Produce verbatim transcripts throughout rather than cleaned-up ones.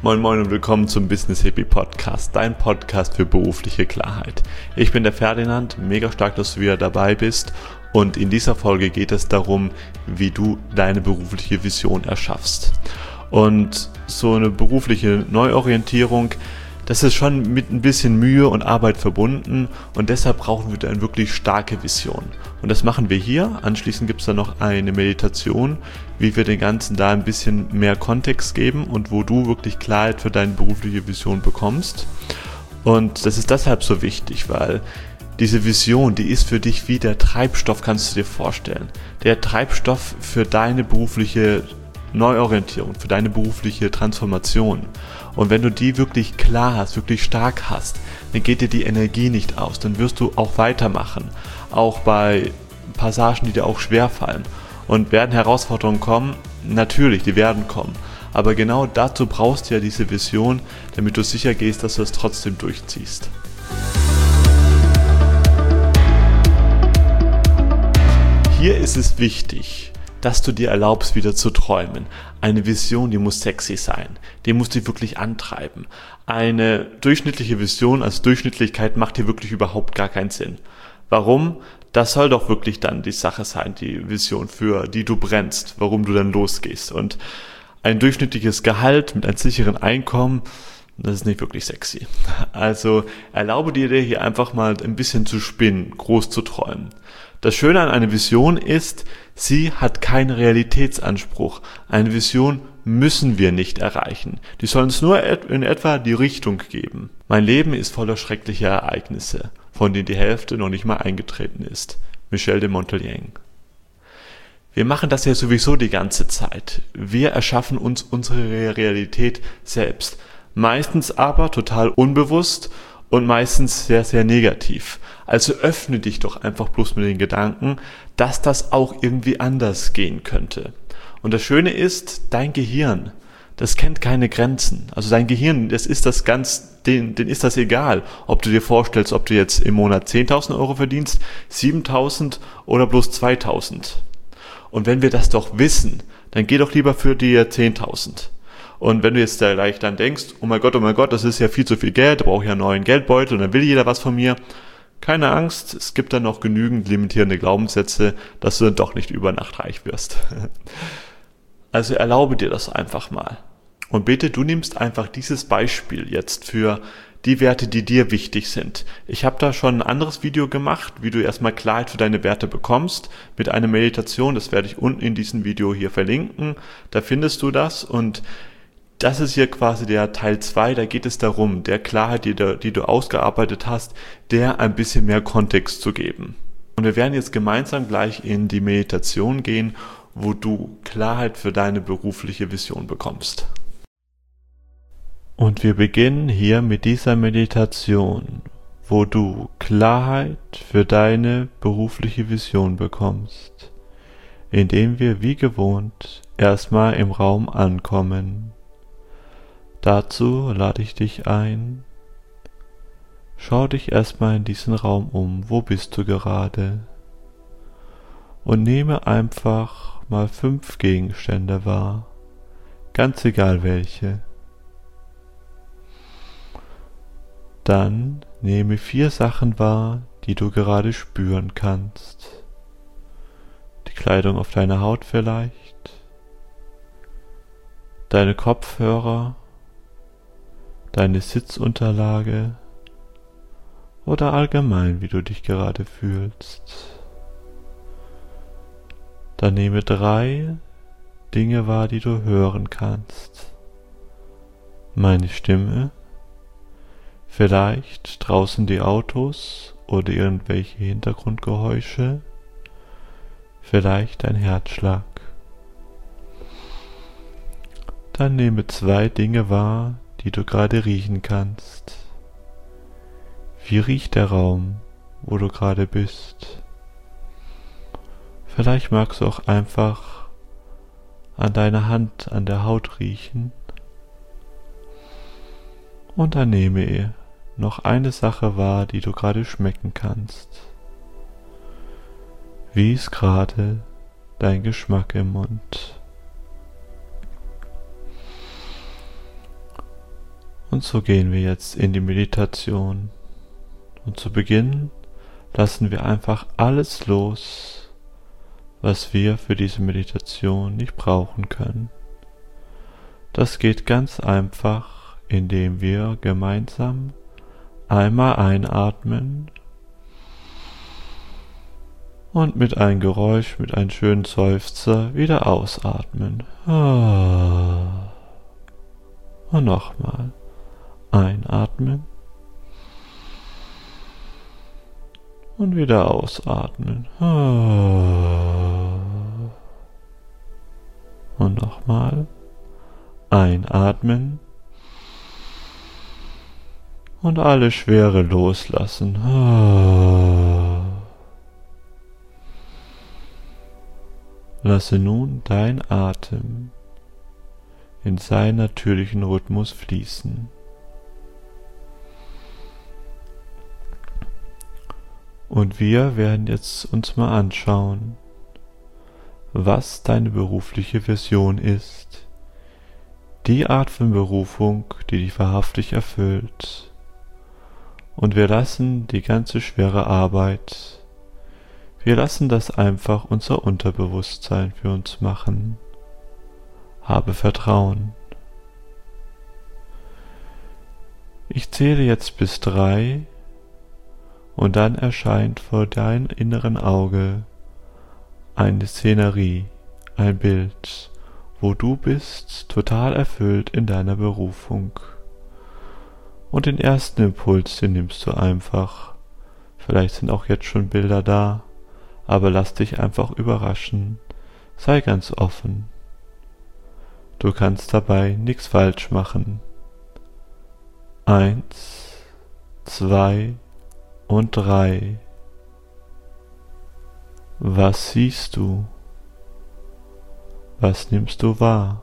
Moin Moin und willkommen zum Business Hippie Podcast, dein Podcast für berufliche Klarheit. Ich bin der Ferdinand, mega stark, dass du wieder dabei bist, und in dieser Folge geht es darum, wie du deine berufliche Vision erschaffst. Und so eine berufliche Neuorientierung, das ist schon mit ein bisschen Mühe und Arbeit verbunden, und deshalb brauchen wir eine wirklich starke Vision. Und das machen wir hier. Anschließend gibt es dann noch eine Meditation, wie wir den Ganzen da ein bisschen mehr Kontext geben und wo du wirklich Klarheit für deine berufliche Vision bekommst. Und das ist deshalb so wichtig, weil diese Vision, die ist für dich wie der Treibstoff, kannst du dir vorstellen. Der Treibstoff für deine berufliche Neuorientierung, für deine berufliche Transformation. Und wenn du die wirklich klar hast, wirklich stark hast, dann geht dir die Energie nicht aus. Dann wirst du auch weitermachen. Auch bei Passagen, die dir auch schwerfallen. Und werden Herausforderungen kommen? Natürlich, die werden kommen. Aber genau dazu brauchst du ja diese Vision, damit du sicher gehst, dass du es trotzdem durchziehst. Hier ist es wichtig, dass du dir erlaubst, wieder zu träumen. Eine Vision, die muss sexy sein. Die muss dich wirklich antreiben. Eine durchschnittliche Vision als Durchschnittlichkeit macht hier wirklich überhaupt gar keinen Sinn. Warum? Das soll doch wirklich dann die Sache sein, die Vision, für die du brennst, warum du dann losgehst. Und ein durchschnittliches Gehalt mit einem sicheren Einkommen, das ist nicht wirklich sexy. Also erlaube dir hier einfach mal ein bisschen zu spinnen, groß zu träumen. Das Schöne an einer Vision ist, sie hat keinen Realitätsanspruch. Eine Vision müssen wir nicht erreichen. Die soll uns nur in etwa die Richtung geben. Mein Leben ist voller schrecklicher Ereignisse, von denen die Hälfte noch nicht mal eingetreten ist. Michel de Montaigne. Wir machen das ja sowieso die ganze Zeit. Wir erschaffen uns unsere Realität selbst. Meistens aber total unbewusst und meistens sehr, sehr negativ. Also öffne dich doch einfach bloß mit den Gedanken, dass das auch irgendwie anders gehen könnte. Und das Schöne ist, dein Gehirn, das kennt keine Grenzen. Also dein Gehirn, das ist das ganz, den, den ist das egal, ob du dir vorstellst, ob du jetzt im Monat zehntausend Euro verdienst, siebentausend oder bloß zweitausend. Und wenn wir das doch wissen, dann geh doch lieber für die zehntausend. Und wenn du jetzt da gleich dann denkst, oh mein Gott, oh mein Gott, das ist ja viel zu viel Geld, da brauche ich ja einen neuen Geldbeutel und dann will jeder was von mir. Keine Angst, es gibt dann noch genügend limitierende Glaubenssätze, dass du dann doch nicht über Nacht reich wirst. Also erlaube dir das einfach mal. Und bitte, du nimmst einfach dieses Beispiel jetzt für die Werte, die dir wichtig sind. Ich habe da schon ein anderes Video gemacht, wie du erstmal Klarheit für deine Werte bekommst, mit einer Meditation. Das werde ich unten in diesem Video hier verlinken. Da findest du das, und das ist hier quasi der Teil zwei, da geht es darum, der Klarheit, die du, die du ausgearbeitet hast, der ein bisschen mehr Kontext zu geben. Und wir werden jetzt gemeinsam gleich in die Meditation gehen, wo du Klarheit für deine berufliche Vision bekommst. Und wir beginnen hier mit dieser Meditation, wo du Klarheit für deine berufliche Vision bekommst, indem wir wie gewohnt erstmal im Raum ankommen. Dazu lade ich dich ein, schau dich erstmal in diesen Raum um, wo bist du gerade? Und nehme einfach mal fünf Gegenstände wahr, ganz egal welche. Dann nehme vier Sachen wahr, die du gerade spüren kannst. Die Kleidung auf deiner Haut vielleicht, deine Kopfhörer, deine Sitzunterlage oder allgemein, wie du dich gerade fühlst. Dann nehme drei Dinge wahr, die du hören kannst. Meine Stimme, vielleicht draußen die Autos oder irgendwelche Hintergrundgeräusche, vielleicht dein Herzschlag. Dann nehme zwei Dinge wahr, die du gerade riechen kannst. Wie riecht der Raum, wo du gerade bist? Vielleicht magst du auch einfach an deiner Hand, an der Haut riechen. Und dann nehme noch eine Sache wahr, die du gerade schmecken kannst. Wie ist gerade dein Geschmack im Mund? Und so gehen wir jetzt in die Meditation. Und zu Beginn lassen wir einfach alles los, was wir für diese Meditation nicht brauchen können. Das geht ganz einfach, indem wir gemeinsam einmal einatmen und mit einem Geräusch, mit einem schönen Seufzer wieder ausatmen. Und nochmal einatmen und wieder ausatmen. Und nochmal einatmen und alle Schwere loslassen. Lasse nun dein Atem in seinen natürlichen Rhythmus fließen. Und wir werden jetzt uns mal anschauen, was deine berufliche Vision ist. Die Art von Berufung, die dich wahrhaftig erfüllt. Und wir lassen die ganze schwere Arbeit, wir lassen das einfach unser Unterbewusstsein für uns machen. Habe Vertrauen. Ich zähle jetzt bis drei und dann erscheint vor deinem inneren Auge eine Szenerie, ein Bild, wo du bist, total erfüllt in deiner Berufung. Und den ersten Impuls, den nimmst du einfach. Vielleicht sind auch jetzt schon Bilder da, aber lass dich einfach überraschen. Sei ganz offen. Du kannst dabei nichts falsch machen. Eins, zwei und drei. Was siehst du? Was nimmst du wahr?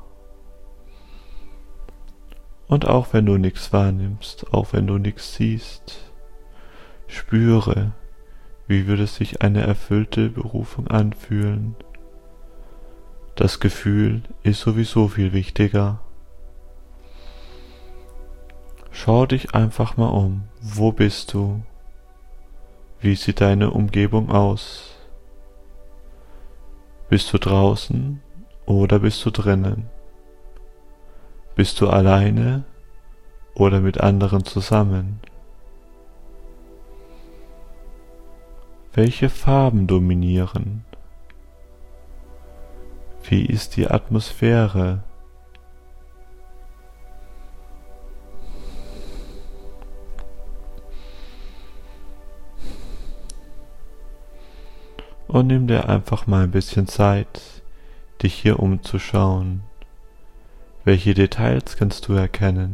Und auch wenn du nichts wahrnimmst, auch wenn du nichts siehst, spüre, wie würde sich eine erfüllte Berufung anfühlen. Das Gefühl ist sowieso viel wichtiger. Schau dich einfach mal um. Wo bist du? Wie sieht deine Umgebung aus? Bist du draußen oder bist du drinnen? Bist du alleine oder mit anderen zusammen? Welche Farben dominieren? Wie ist die Atmosphäre? Und nimm dir einfach mal ein bisschen Zeit, dich hier umzuschauen. Welche Details kannst du erkennen?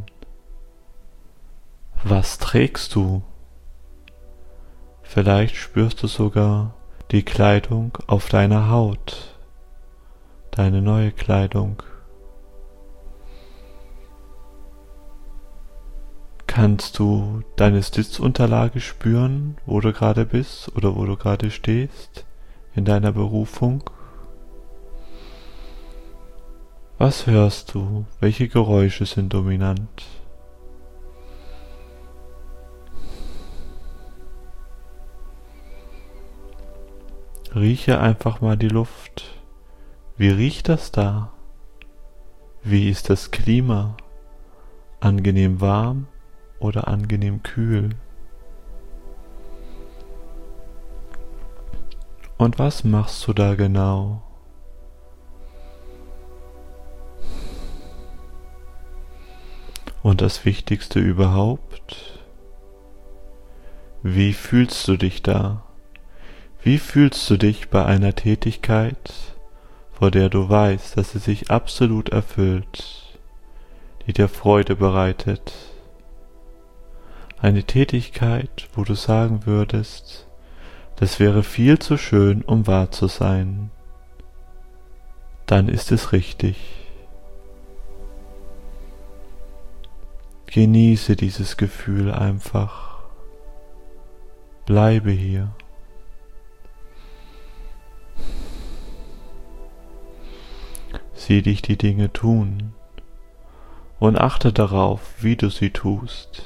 Was trägst du? Vielleicht spürst du sogar die Kleidung auf deiner Haut, deine neue Kleidung. Kannst du deine Sitzunterlage spüren, wo du gerade bist oder wo du gerade stehst in deiner Berufung? Was hörst du? Welche Geräusche sind dominant? Rieche einfach mal die Luft. Wie riecht das da? Wie ist das Klima? Angenehm warm oder angenehm kühl? Und was machst du da genau? Und das Wichtigste überhaupt, wie fühlst du dich da? Wie fühlst du dich bei einer Tätigkeit, vor der du weißt, dass sie sich absolut erfüllt, die dir Freude bereitet? Eine Tätigkeit, wo du sagen würdest, das wäre viel zu schön, um wahr zu sein. Dann ist es richtig. Genieße dieses Gefühl einfach. Bleibe hier. Sieh dich die Dinge tun und achte darauf, wie du sie tust.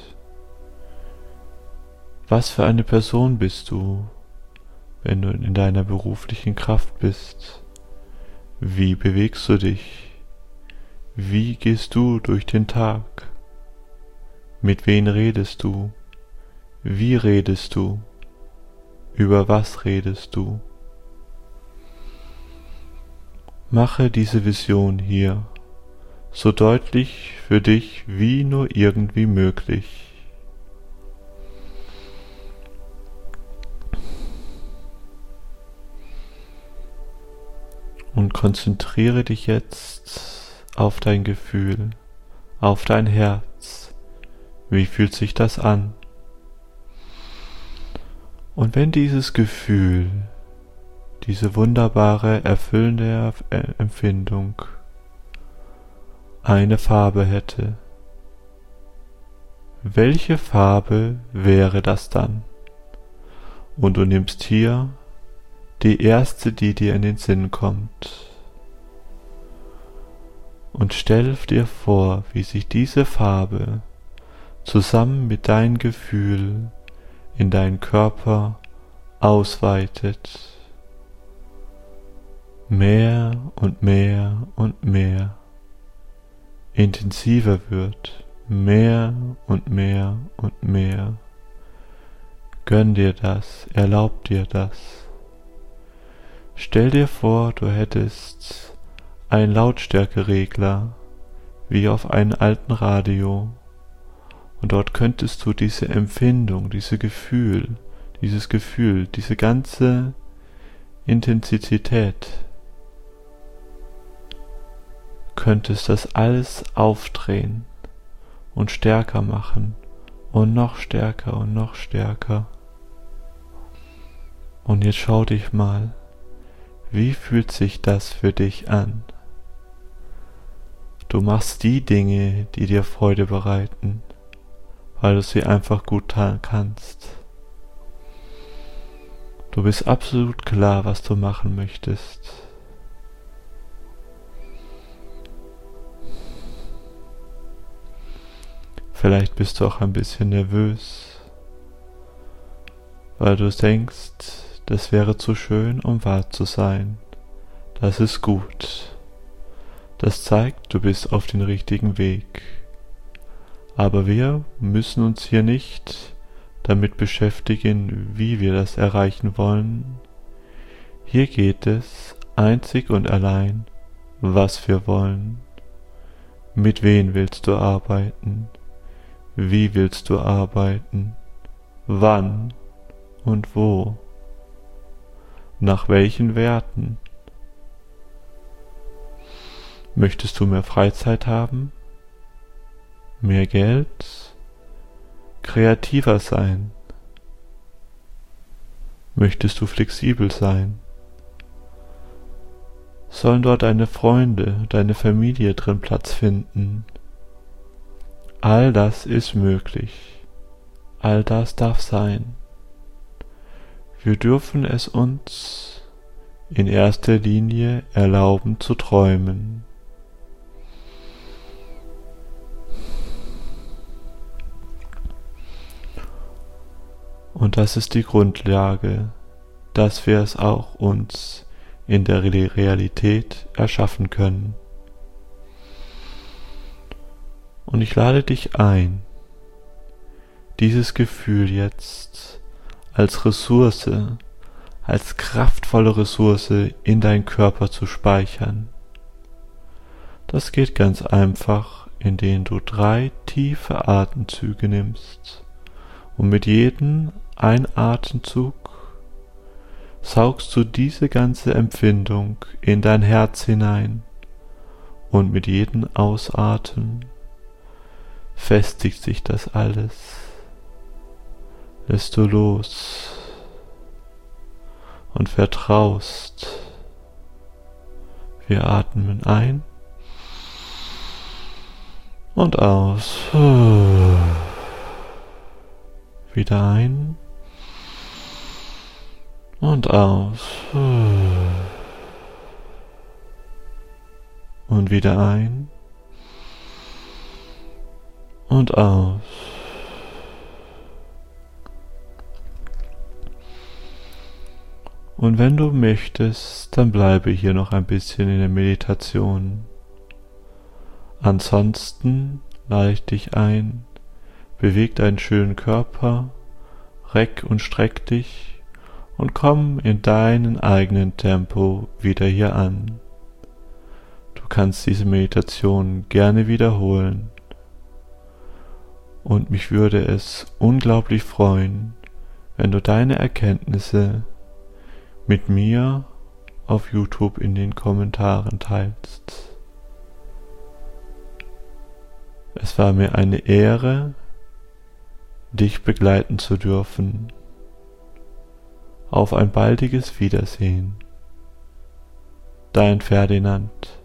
Was für eine Person bist du, wenn du in deiner beruflichen Kraft bist? Wie bewegst du dich? Wie gehst du durch den Tag? Mit wem redest du? Wie redest du? Über was redest du? Mache diese Vision hier so deutlich für dich wie nur irgendwie möglich. Und konzentriere dich jetzt auf dein Gefühl, auf dein Herz. Wie fühlt sich das an? Und wenn dieses Gefühl, diese wunderbare, erfüllende Empfindung eine Farbe hätte, welche Farbe wäre das dann? Und du nimmst hier die erste, die dir in den Sinn kommt. Und stell dir vor, wie sich diese Farbe zusammen mit deinem Gefühl in deinen Körper ausweitet. Mehr und mehr und mehr. Intensiver wird. Mehr und mehr und mehr. Gönn dir das, erlaub dir das. Stell dir vor, du hättest einen Lautstärkeregler, wie auf einem alten Radio, und dort könntest du diese Empfindung, diese Gefühl, dieses Gefühl, diese ganze Intensität, könntest das alles aufdrehen und stärker machen und noch stärker und noch stärker. Und jetzt schau dich mal, wie fühlt sich das für dich an? Du machst die Dinge, die dir Freude bereiten, weil du sie einfach gut kannst. Du bist absolut klar, was du machen möchtest. Vielleicht bist du auch ein bisschen nervös, weil du denkst, das wäre zu schön, um wahr zu sein. Das ist gut. Das zeigt, du bist auf dem richtigen Weg. Aber wir müssen uns hier nicht damit beschäftigen, wie wir das erreichen wollen. Hier geht es einzig und allein, was wir wollen. Mit wem willst du arbeiten? Wie willst du arbeiten? Wann und wo? Nach welchen Werten? Möchtest du mehr Freizeit haben? Mehr Geld? Kreativer sein? Möchtest du flexibel sein? Sollen dort deine Freunde, deine Familie drin Platz finden? All das ist möglich. All das darf sein. Wir dürfen es uns in erster Linie erlauben zu träumen. Und das ist die Grundlage, dass wir es auch uns in der Realität erschaffen können. Und ich lade dich ein, dieses Gefühl jetzt als Ressource, als kraftvolle Ressource in deinen Körper zu speichern. Das geht ganz einfach, indem du drei tiefe Atemzüge nimmst und mit jedem Einatemzug saugst du diese ganze Empfindung in dein Herz hinein und mit jedem Ausatmen festigt sich das alles. Lässt du los und vertraust. Wir atmen ein und aus. Wieder ein und aus. Und wieder ein und aus. Und wenn du möchtest, dann bleibe hier noch ein bisschen in der Meditation. Ansonsten lade ich dich ein, beweg deinen schönen Körper, reck und streck dich und komm in deinem eigenen Tempo wieder hier an. Du kannst diese Meditation gerne wiederholen und mich würde es unglaublich freuen, wenn du deine Erkenntnisse mit mir auf YouTube in den Kommentaren teilst. Es war mir eine Ehre, dich begleiten zu dürfen. Auf ein baldiges Wiedersehen. Dein Ferdinand.